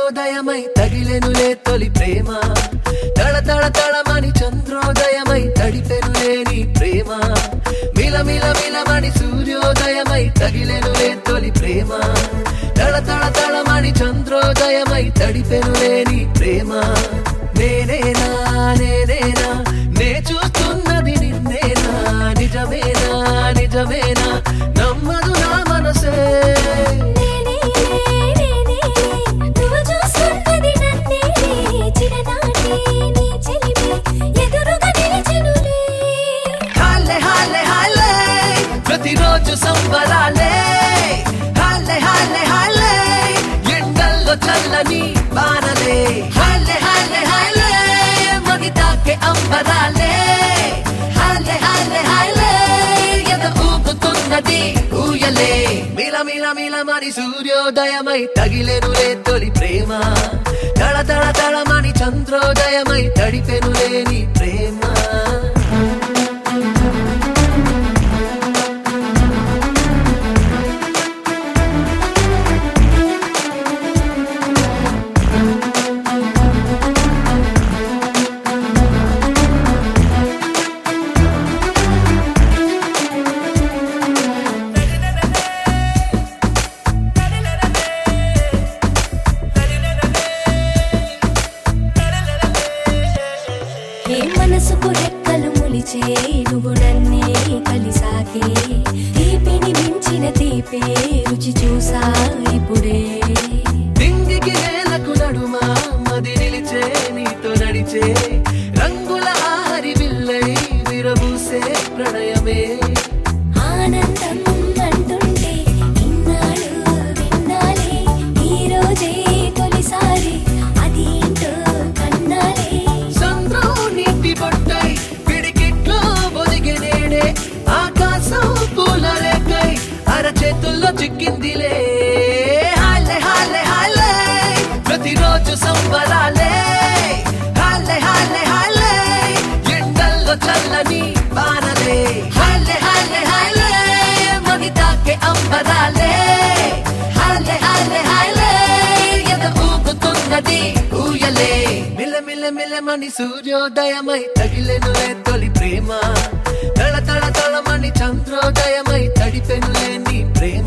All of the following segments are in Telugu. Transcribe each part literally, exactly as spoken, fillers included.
సూర్యోదయమై తగిలెనులే తొలి ప్రేమ తళ తళ తళమని చంద్రోదయమై తడిపెనులే నీ ప్రేమ మిల మిల మిలమని సూర్యోదయమై తగిలెనులే తొలి ప్రేమ తళ తళ తళమని చంద్రోదయమై తడిపెనులే నీ ప్రేమ నేనేనా నేనేనా నే చూస్తున్నది నిన్నేనా నిజమేనా నిజమేనా నమ్మదు నా మనసే ప్రతిరోజు సంబరాలే హాలే హాలే హాలే ఎండల్లో చల్లని వానలే హాలే హాలే హాలే మగితాకే అంబరాలే హాలే హాలే హాలే ఎద ఊపుతున్నది ఊయలే మిల మిల మిల మరి సూర్యోదయమై తగిలెనులే తొలి ప్రేమ తళ తళ తళమని చంద్రోదయమై తడిపెనులే నీ ప్రేమ మనసుకు రెక్కలు ములిచే నువ్వు నన్నే కలిసాకే తీపిని మించిన తీపే రుచి చూసా ఇప్పుడే దింగికి నేలకు నడుమా మది నిలిచే నీతో నడిచే రంగుల ఆహరి విల్లై విరబూసే ప్రణయమే ఆనందం అంటుంటే ఇన్నాళ్ళు విన్నాలే ఈ రోజే తొలిసారి అది ఏంటో కన్నాలే పట్టై పిడికిట్లో ఒదిగినేడే ఆకాశం పూల రేఖై అరచేతుల్లో చిక్కిందిలే హాలే హాలే హాలే ప్రతిరోజు సంబరాలే హాలే హాలే హాలే ఎండల్లో చల్లని వానలే హాలే హాలే హాలే మగితాకే అంబరాలే హాలే హాలే హాలే ఎద ఊపుతున్నది ఊయలే మిల మిల మిలమని సూర్యోదయమై తగిలెనులే తొలి ప్రేమ తళ తళ తళమని చంద్రోదయమై తడిపెనులే నీ ప్రేమ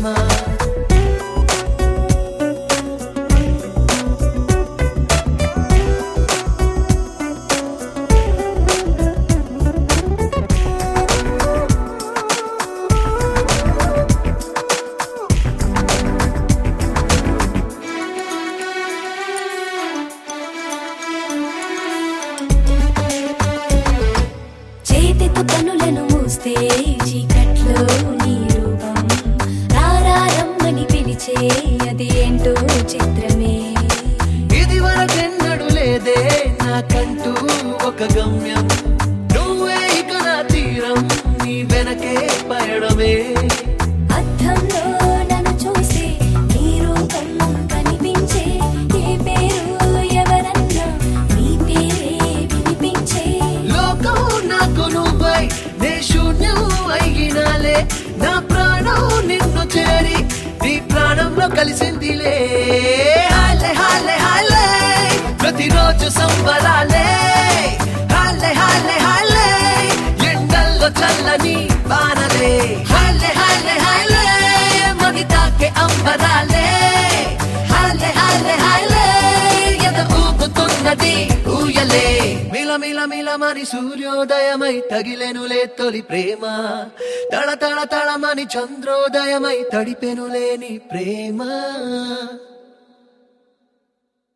కనులను మూస్తే చీకట్లో నీ రూపం రారమ్మని పిలిచే అది ఏంటో చిత్రమే ఇది వరకెన్నడు లేదే నాకంటూ ఒక గమ్యం నువ్వే ఇక నా తీరం నీ వెనకే పయడమే అద్దంలో నన్ను చూస్తే నీ రూపం కనిపించే ఏ పేరు ఎవరన్నా నీ పేరే వినిపించే లోకం నాకు నువ్వై నే శూన్యం అయినాలే నా ప్రాణం నిన్ను చేరి నీ ప్రాణంలో కలిసిందిలే హాలే హాలే హాలే ప్రతిరోజు సంబరాలే హాలే హాలే హాలే ఎండల్లో చల్లని వానలే హాలే హాలే హాలే మగితాకే అంబరాలే హాలే హాలే హాలే ఎద ఊపుతున్నది ఊయలే మిల మిల మిలమని సూర్యోదయమై తగిలెనులే తొలి ప్రేమ తళ తళ తళమని చంద్రోదయమై తడిపెనులే నీ ప్రేమ